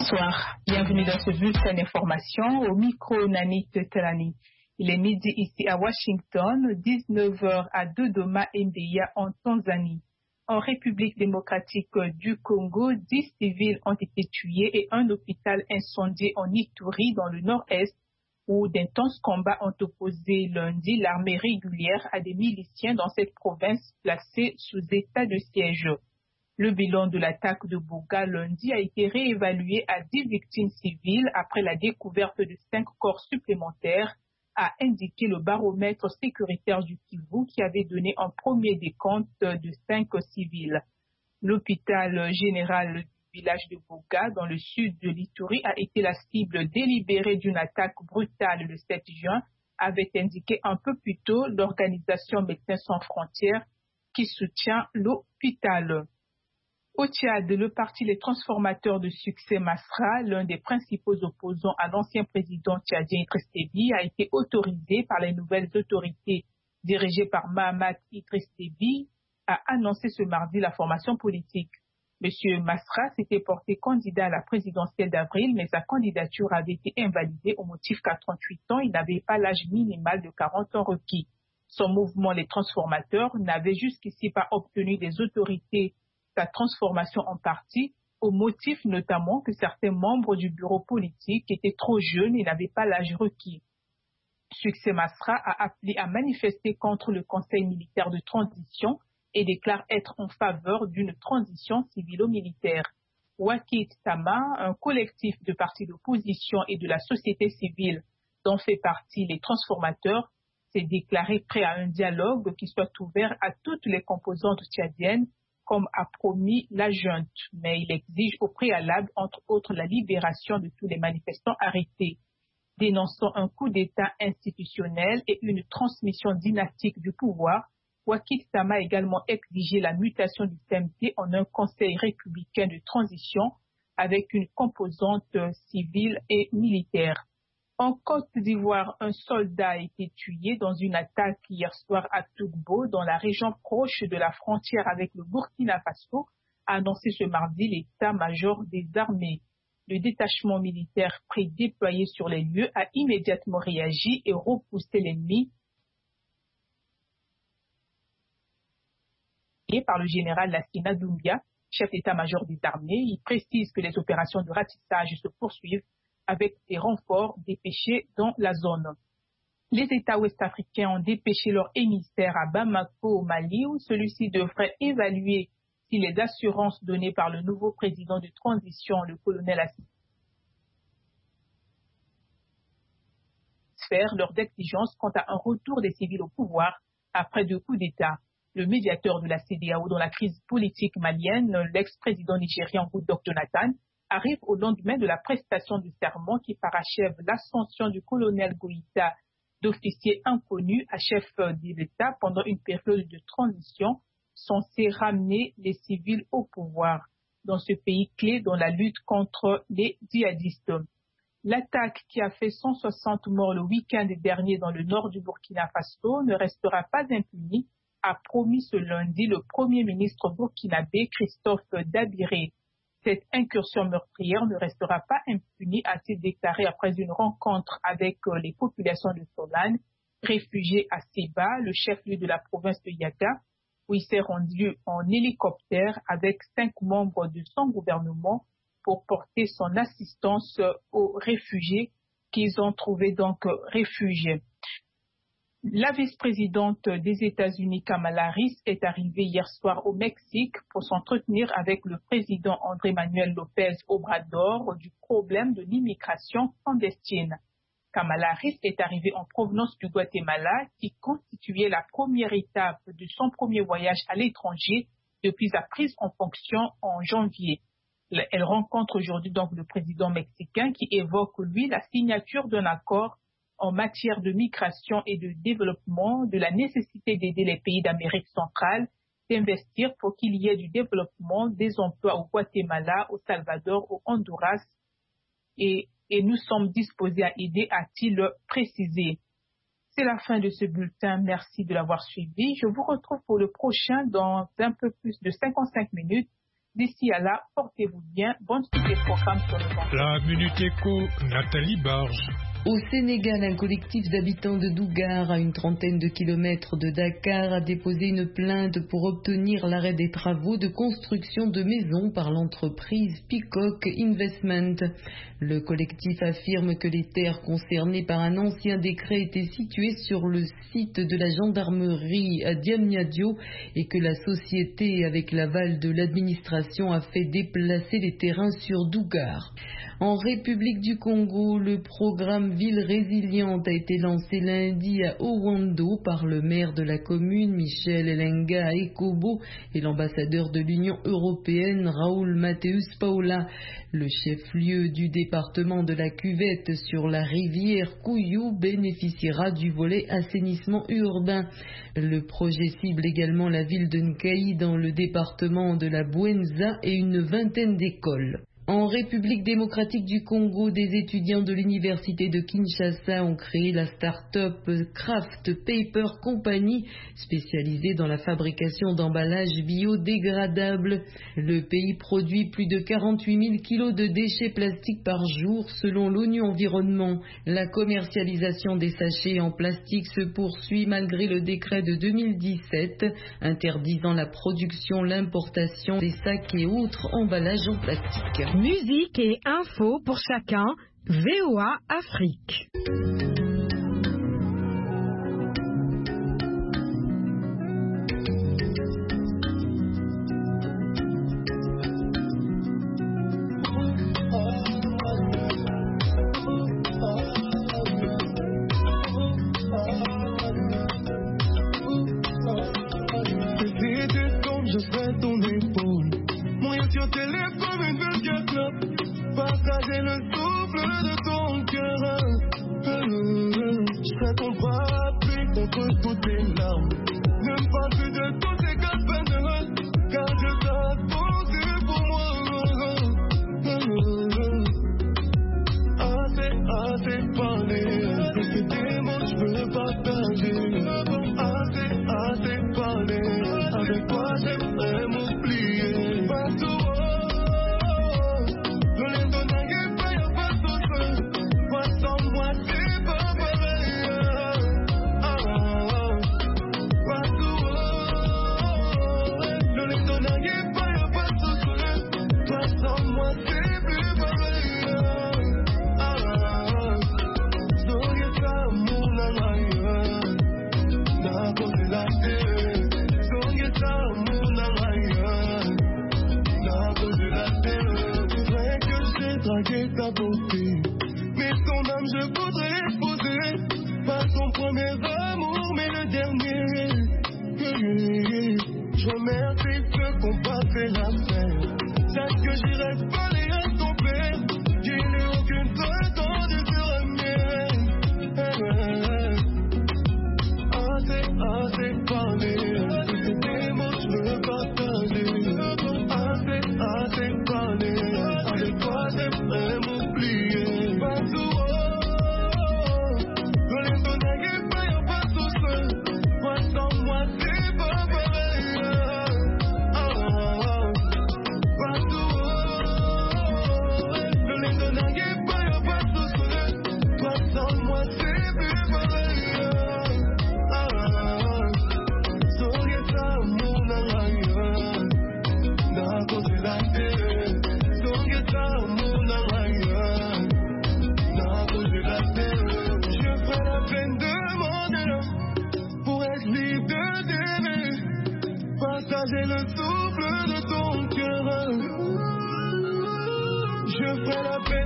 Bonsoir, bienvenue dans ce bulletin d'information au micro Nani Tetelani. Il est midi ici à Washington, 19h à Dodoma Mbeya en Tanzanie. En République démocratique du Congo, 10 civils ont été tués et un hôpital incendié en Ituri dans le nord-est où d'intenses combats ont opposé lundi l'armée régulière à des miliciens dans cette province placée sous état de siège. Le bilan de l'attaque de Bouga lundi a été réévalué à 10 victimes civiles après la découverte de 5 corps supplémentaires, a indiqué le baromètre sécuritaire du Kivu qui avait donné un premier décompte de 5 civils. L'hôpital général du village de Bouga, dans le sud de l'Ituri, a été la cible délibérée d'une attaque brutale le 7 juin, avait indiqué un peu plus tôt l'organisation Médecins sans frontières qui soutient l'hôpital. Au Tchad, le parti Les Transformateurs de Succès Masra, l'un des principaux opposants à l'ancien président tchadien Idriss Déby, a été autorisé par les nouvelles autorités dirigées par Mahamat Idriss Déby à annoncer ce mardi la formation politique. Monsieur Masra s'était porté candidat à la présidentielle d'avril, mais sa candidature avait été invalidée au motif qu'à 38 ans, il n'avait pas l'âge minimal de 40 ans requis. Son mouvement Les Transformateurs n'avait jusqu'ici pas obtenu des autorités sa transformation en parti, au motif notamment que certains membres du bureau politique étaient trop jeunes et n'avaient pas l'âge requis. Succès Masra a appelé à manifester contre le Conseil militaire de transition et déclare être en faveur d'une transition civilo-militaire. Wakit Tama, un collectif de partis d'opposition et de la société civile dont fait partie les transformateurs, s'est déclaré prêt à un dialogue qui soit ouvert à toutes les composantes tchadiennes, comme a promis la junte, mais il exige au préalable, entre autres, la libération de tous les manifestants arrêtés. Dénonçant un coup d'État institutionnel et une transmission dynastique du pouvoir, Wakit Tama a également exigé la mutation du CMT en un conseil républicain de transition avec une composante civile et militaire. En Côte d'Ivoire, un soldat a été tué dans une attaque hier soir à Tougbo, dans la région proche de la frontière avec le Burkina Faso, a annoncé ce mardi l'état-major des armées. Le détachement militaire prédéployé sur les lieux a immédiatement réagi et repoussé l'ennemi. Et par le général Lassina Doumbia, chef d'état-major des armées, il précise que les opérations de ratissage se poursuivent avec des renforts dépêchés dans la zone. Les États ouest-africains ont dépêché leur émissaire à Bamako, au Mali, où celui-ci devrait évaluer si les assurances données par le nouveau président de transition, le colonel Assimi, faire leurs exigences quant à un retour des civils au pouvoir après 2 coups d'État. Le médiateur de la CEDEAO dans la crise politique malienne, l'ex-président nigérian Goodluck Jonathan, arrive au lendemain de la prestation du serment qui parachève l'ascension du colonel Goïta d'officier inconnu à chef de l'État pendant une période de transition censée ramener les civils au pouvoir dans ce pays clé dans la lutte contre les djihadistes. L'attaque qui a fait 160 morts le week-end dernier dans le nord du Burkina Faso ne restera pas impunie, a promis ce lundi le Premier ministre burkinabé Christophe Dabiré. Cette incursion meurtrière ne restera pas impunie, a-t-il déclaré après une rencontre avec les populations de Solane, réfugiées à Seba, le chef-lieu de la province de Yaga, où il s'est rendu en hélicoptère avec 5 membres de son gouvernement pour porter son assistance aux réfugiés qu'ils ont trouvés donc réfugiés. La vice-présidente des États-Unis, Kamala Harris, est arrivée hier soir au Mexique pour s'entretenir avec le président Andrés Manuel López Obrador du problème de l'immigration clandestine. Kamala Harris est arrivée en provenance du Guatemala, qui constituait la première étape de son premier voyage à l'étranger depuis sa prise en fonction en janvier. Elle rencontre aujourd'hui donc le président mexicain qui évoque, lui, la signature d'un accord en matière de migration et de développement, de la nécessité d'aider les pays d'Amérique centrale d'investir pour qu'il y ait du développement, des emplois au Guatemala, au Salvador, au Honduras, et nous sommes disposés à aider, a-t-il précisé. C'est la fin de ce bulletin. Merci de l'avoir suivi. Je vous retrouve pour le prochain dans un peu plus de 55 minutes. D'ici à là, portez-vous bien. Bonne suite des programmes sur le banc. La Minute Éco, Nathalie Barge. Au Sénégal, un collectif d'habitants de Dougar, à une trentaine de kilomètres de Dakar, a déposé une plainte pour obtenir l'arrêt des travaux de construction de maisons par l'entreprise Peacock Investment. Le collectif affirme que les terres concernées par un ancien décret étaient situées sur le site de la gendarmerie à Diamniadio et que la société, avec l'aval de l'administration, a fait déplacer les terrains sur Dougar. En République du Congo, le programme Ville résiliente a été lancé lundi à Owando par le maire de la commune, Michel Elenga Ekobo, et l'ambassadeur de l'Union européenne, Raoul Mateus Paula. Le chef-lieu du département de la Cuvette sur la rivière Kouyou bénéficiera du volet assainissement urbain. Le projet cible également la ville de Nkayi dans le département de la Bouenza et une vingtaine d'écoles. En République démocratique du Congo, des étudiants de l'université de Kinshasa ont créé la start-up Craft Paper Company, spécialisée dans la fabrication d'emballages biodégradables. Le pays produit plus de 48 000 kilos de déchets plastiques par jour, selon l'ONU Environnement. La commercialisation des sachets en plastique se poursuit malgré le décret de 2017, interdisant la production, l'importation des sacs et autres emballages en plastique. Musique et info pour chacun, VOA Afrique. Je serai ton épaule, moyen sur téléphone, partager le souffle de ton cœur. Je serai ton parapluie contre toutes tes larmes. Ne me parle plus de tous ces campagnes, car je t'ai posé pour moi. Assez parlé, c'est des mots je veux partager. Assez parlé, avec toi j'aimerais m'oublier. Partout. Ta beauté, mais ton âme je voudrais épouser, pas ton premier amour mais le dernier. Je remercie ceux qui ont pas fait l'affaire, sache que j'irai parler à ton père, qu'il n'ait aucune prétendue sur la mienne. Assez parlé, c'est des mots je veux partager. Assez parlé, avec toi j'aimerais m'oublier. Partout, dans les zones n'arrive pas, y'a pas tout seul. Toi sans moi c'est pas pareil. Partout, dans les zones n'arrive pas, y'a pas tout seul. Toi sans moi c'est plus pareil. Sorieta mon aïe, n'a causé la terre. Sorieta mon aïe, n'a causé la terre. Je ferai la peine de m'en pour être libre de t'aimer, partager le souffle de ton cœur. Je ferai la peine